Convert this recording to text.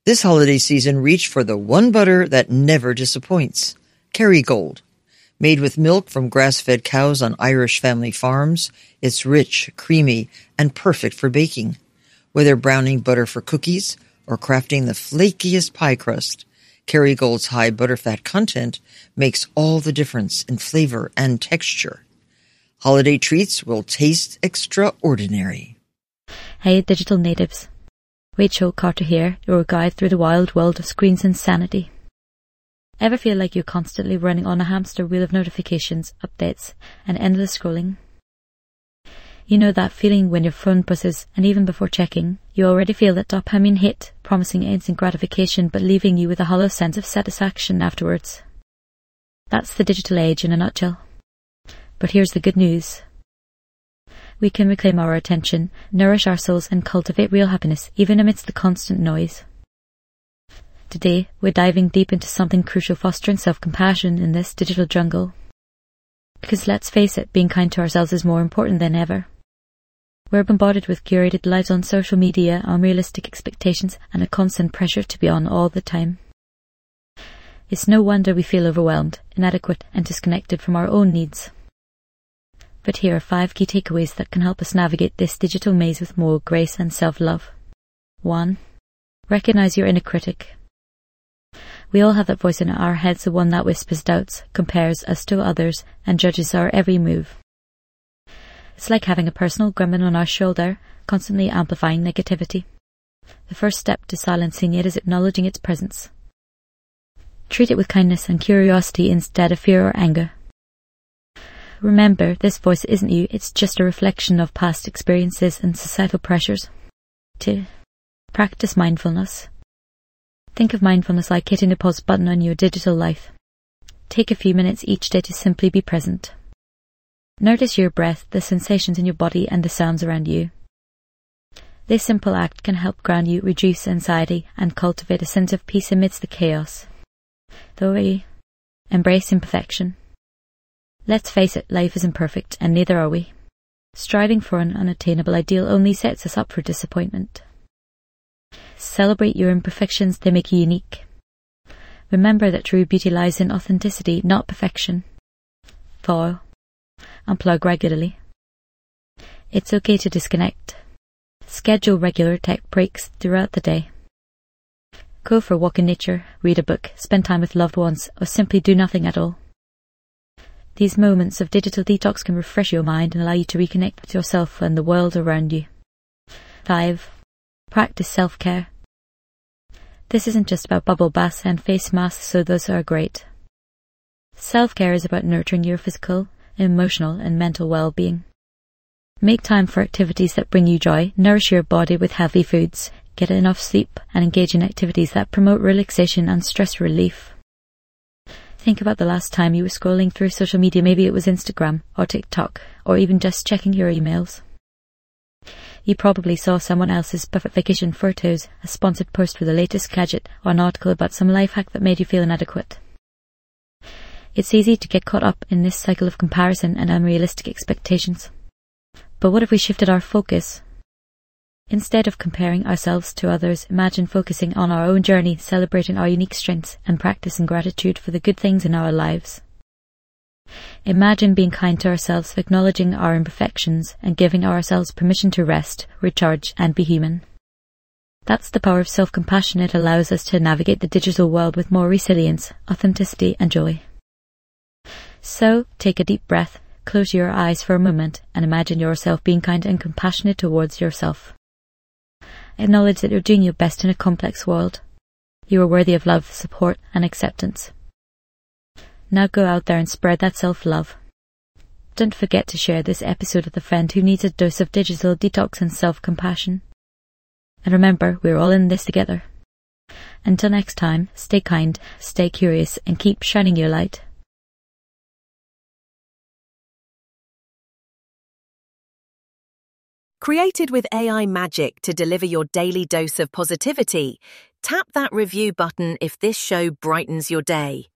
This holiday season, reach for the one butter that never disappoints. Kerrygold. Made with milk from grass-fed cows on Irish family farms, it's rich, creamy, and perfect for baking. Whether browning butter for cookies or crafting the flakiest pie crust, Kerrygold's high butterfat content makes all the difference in flavor and texture. Holiday treats will taste extraordinary. Hey, digital natives. Rachel Carter here, your guide through the wild world of screens and sanity. Ever feel like you're constantly running on a hamster wheel of notifications, updates, and endless scrolling? You know that feeling when your phone buzzes and even before checking, you already feel that dopamine hit, promising instant gratification but leaving you with a hollow sense of satisfaction afterwards. That's the digital age in a nutshell. But here's the good news. We can reclaim our attention, nourish our souls and cultivate real happiness even amidst the constant noise. Today, we're diving deep into something crucial, fostering self-compassion in this digital jungle. Because let's face it, being kind to ourselves is more important than ever. We're bombarded with curated lives on social media, unrealistic expectations, and a constant pressure to be on all the time. It's no wonder we feel overwhelmed, inadequate, and disconnected from our own needs. But here are 5 key takeaways that can help us navigate this digital maze with more grace and self-love. 1. Recognize your inner critic. We all have that voice in our heads, the one that whispers doubts, compares us to others, and judges our every move. It's like having a personal gremlin on our shoulder, constantly amplifying negativity. The first step to silencing it is acknowledging its presence. Treat it with kindness and curiosity instead of fear or anger. Remember, this voice isn't you, it's just a reflection of past experiences and societal pressures. 2. Practice mindfulness. Think of mindfulness like hitting the pause button on your digital life. Take a few minutes each day to simply be present. Notice your breath, the sensations in your body, and the sounds around you. This simple act can help ground you, reduce anxiety, and cultivate a sense of peace amidst the chaos. 3. Embrace imperfection. Let's face it, life isn't perfect, and neither are we. Striving for an unattainable ideal only sets us up for disappointment. Celebrate your imperfections, they make you unique. Remember that true beauty lies in authenticity, not perfection. 4. Unplug regularly. It's okay to disconnect. Schedule regular tech breaks throughout the day. Go for a walk in nature, read a book, spend time with loved ones, or simply do nothing at all. These moments of digital detox can refresh your mind and allow you to reconnect with yourself and the world around you. 5. Practice self-care. This isn't just about bubble baths and face masks, though those are great. Self-care is about nurturing your physical, emotional, and mental well-being. Make time for activities that bring you joy, nourish your body with healthy foods, get enough sleep, and engage in activities that promote relaxation and stress relief. Think about the last time you were scrolling through social media. Maybe it was Instagram or TikTok, or even just checking your emails. You probably saw someone else's perfect vacation photos, a sponsored post with the latest gadget, or an article about some life hack that made you feel inadequate. It's easy to get caught up in this cycle of comparison and unrealistic expectations. But what if we shifted our focus? Instead of comparing ourselves to others, imagine focusing on our own journey, celebrating our unique strengths, and practicing gratitude for the good things in our lives. Imagine being kind to ourselves, acknowledging our imperfections, and giving ourselves permission to rest, recharge, and be human. That's the power of self-compassion. It allows us to navigate the digital world with more resilience, authenticity, and joy. So, take a deep breath, close your eyes for a moment, and imagine yourself being kind and compassionate towards yourself. Acknowledge that you're doing your best in a complex world. You are worthy of love, support, and acceptance. Now go out there and spread that self-love. Don't forget to share this episode with a friend who needs a dose of digital detox and self-compassion. And remember, we're all in this together. Until next time, stay kind, stay curious, and keep shining your light. Created with AI magic to deliver your daily dose of positivity, tap that review button if this show brightens your day.